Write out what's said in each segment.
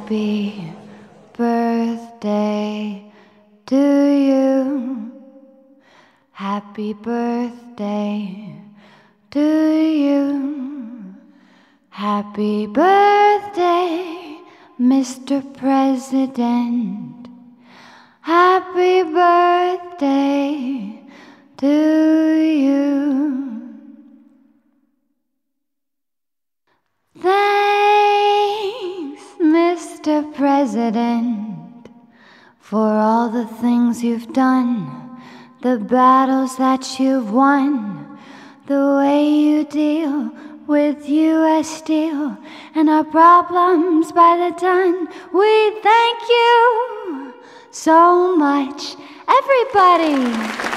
Happy birthday to you. Happy birthday to you. Happy birthday, Mr. President. Happy birthday to you. Thanks, Mr. President, for all the things you've done, the battles that you've won, the way you deal with U.S. Steel and our problems by the ton. We thank you so much, everybody.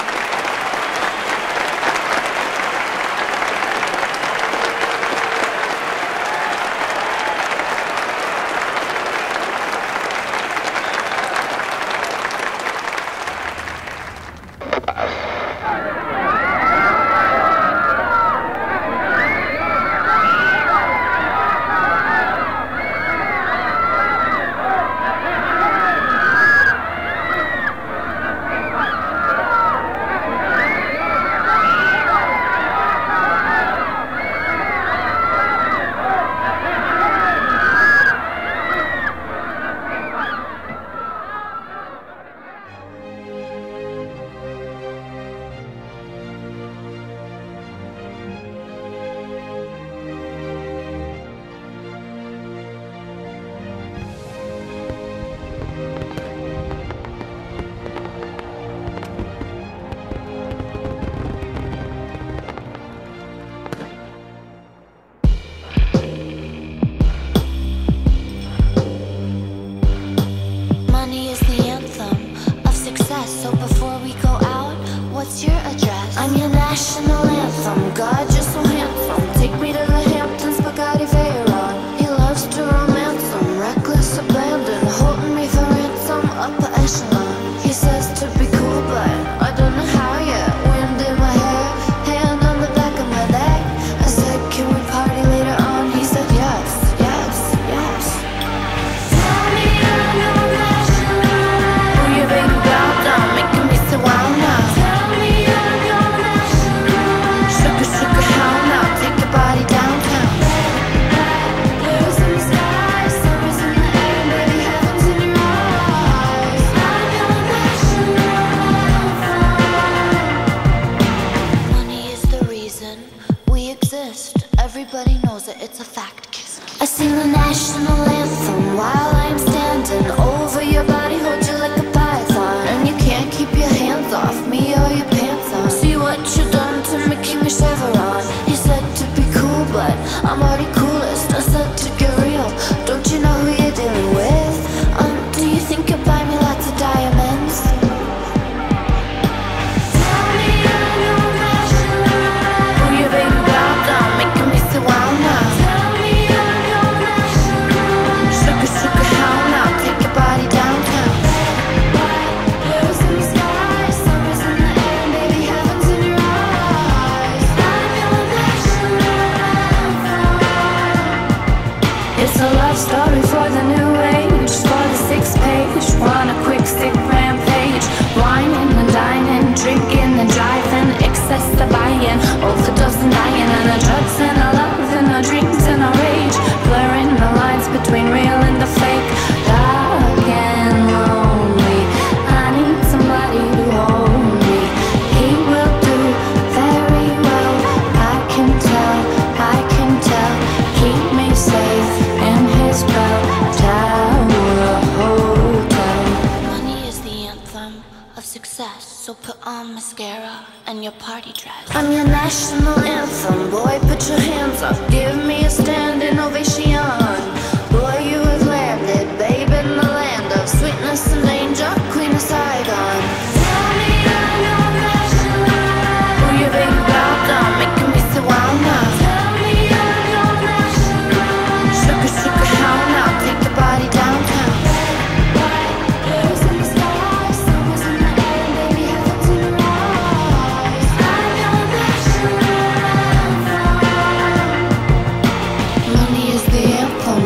So before we go out, what's your address? I'm your national anthem. God, you're so handsome. Take me to the Hamptons, Bugatti Veyron. He loves to romance them, reckless abandon, holding me for ransom, upper echelon. He says to be cool, but I don't know how yet. Wind in my hair, hand on the back of my neck. I said, can we party later on? He said, yes, yes, yes. Tell me I'm your national. Who you baby about? Making me so wild now. Tell me I'm your national. Sugar, sugar, how now? Take your body downtown. Blues in the sky, summer's in the air, baby, heaven's in your eyes. I'm your national. Money is the reason we exist. Everybody knows it, it's a fact. Kiss, kiss. I sing the national anthem while I'm standing over your body, hold you like a python. And you can't keep your hands off me or your pants on. See what you done to me, King of Chevron. He said to be cool, but I'm already coolest. I said to get real, don't you know who you're dealing with? Do you think you'll buy me lots of diamonds? Tell me I'm your national. Who you baby about? Making me so wild now. Tell me I'm your national. Sugar, sugar, how now? Take your body downtown. Blues in the sky, summer's in the air, baby, heaven's in your eyes. I'm your national anthem. It's a love story for the new age, for the 6th page. Want a quick sick rampage, whining and dining, drinking and driving, excess the buying, overdose and dying, and our drugs and our love and our dreams and our rage, blurring the lines between real and the fake. Dark and lonely, I need somebody to hold me. He will do very well, I can tell, I can tell. Keep me safe in his bell tower hotel. Money is the anthem of success, so put on mascara and your party dress. I'm your national anthem, boy, put your hands up, give me a standing ovation. Boy, you have landed, babe, in the land of sweetness and danger, queen of Saigon. Tell me I'm your national. Who you baby about? Making me so wild now. Tell me I'm your national. Sugar, sugar, how now? Take your body downtown. Blues in the sky, summer's in the air, baby, heaven's in your eyes. I'm your national anthem. Money is the anthem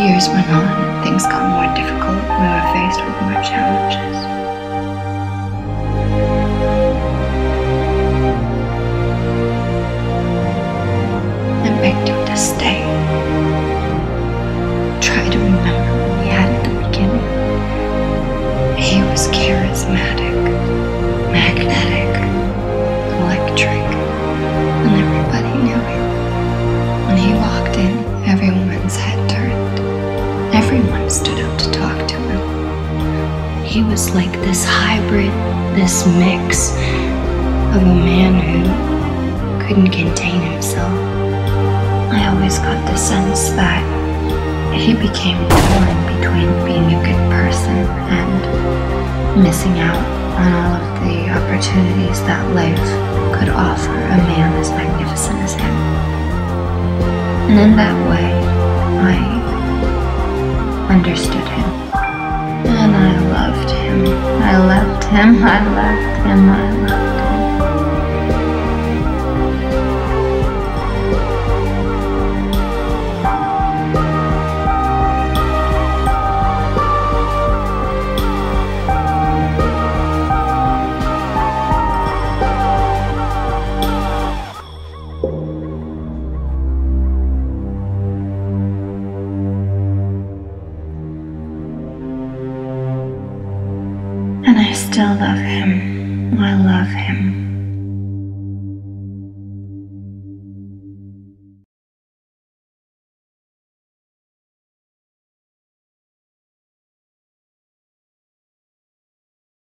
years went on, things got more difficult. We were faced with more challenges. I begged him to stay. Try to remember what we had at the beginning. He was charismatic, magnetic, electric, and everybody knew him. When he walked in, everyone's head turned. Everyone stood up to talk to him. He was like this hybrid, this mix of a man who couldn't contain himself. I always got the sense that he became torn between being a good person and missing out on all of the opportunities that life could offer a man as magnificent as him. And in that way, I understood him. And I loved him. I loved him. I loved him. I loved him. And I still love him. I love him.